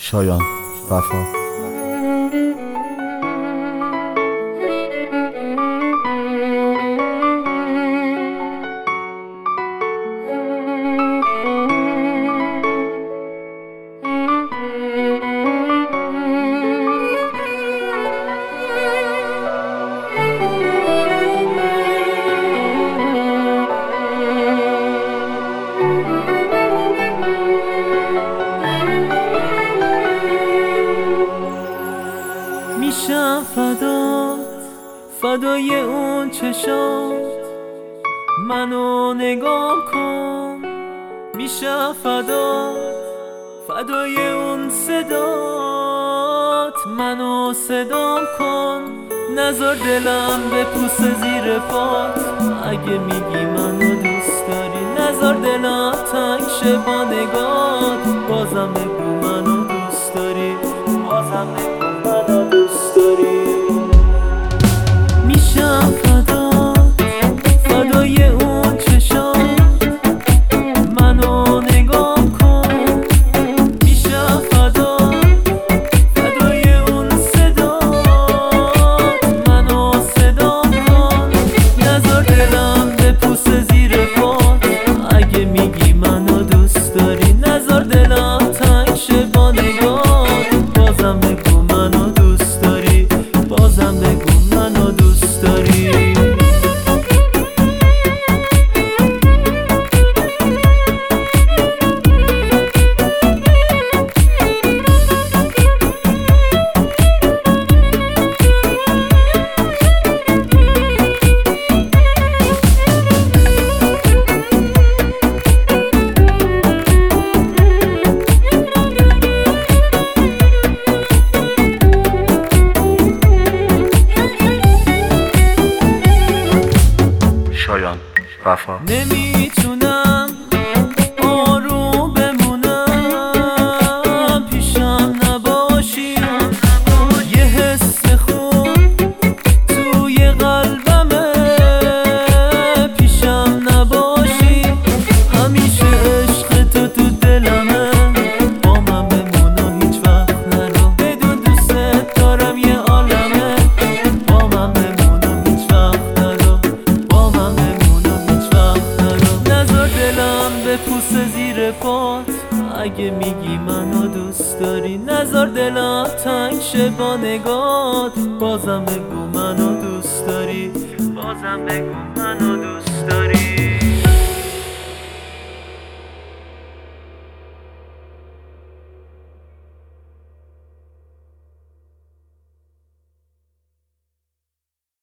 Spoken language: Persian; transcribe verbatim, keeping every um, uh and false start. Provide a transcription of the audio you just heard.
شایان وفا. میشم فدات، فدای اون چشات، منو نگاه کن. میشم فدات، فدای اون صدات، منو صدام کن. نذار دلم بپوسه زیر پات، اگه میگی منو دوست داری. نذار دلم تنگ شه با نگات، بازم بگو منو دوست داری. بازم بگو منو دوست داری. میشم فدات، فدای اون چشات، منو نگاه کن. میشم فدات، فدای اون صدات، منو صدام کن. نذار دلم بپوسه زیر پات، اگه میگی منو دوست داری. نذار دلم تنگ شه با نگات، بازم بگو منو دوست داری. بازم بگو منو دوست داری. شایان وفا. نمیتونم آروم بمونم، پیشم نباشی. یه حس خوب توی قلبمه، پیشم نباشی. همیشه عشق تو تو دلمه، با من بمون و هیچ وقت نرو. بدون دوست دارم یه عالمه، با من بمون و هیچ وقت نرو. با من بمون و هیچ وقت نرو. نذار دلم بپوسه زیر پات، اگه میگی منو دوست داری. نذار دلم تنگ شه با نگات، بازم بگو منو دوست داری. بازم بگو منو دوست داری.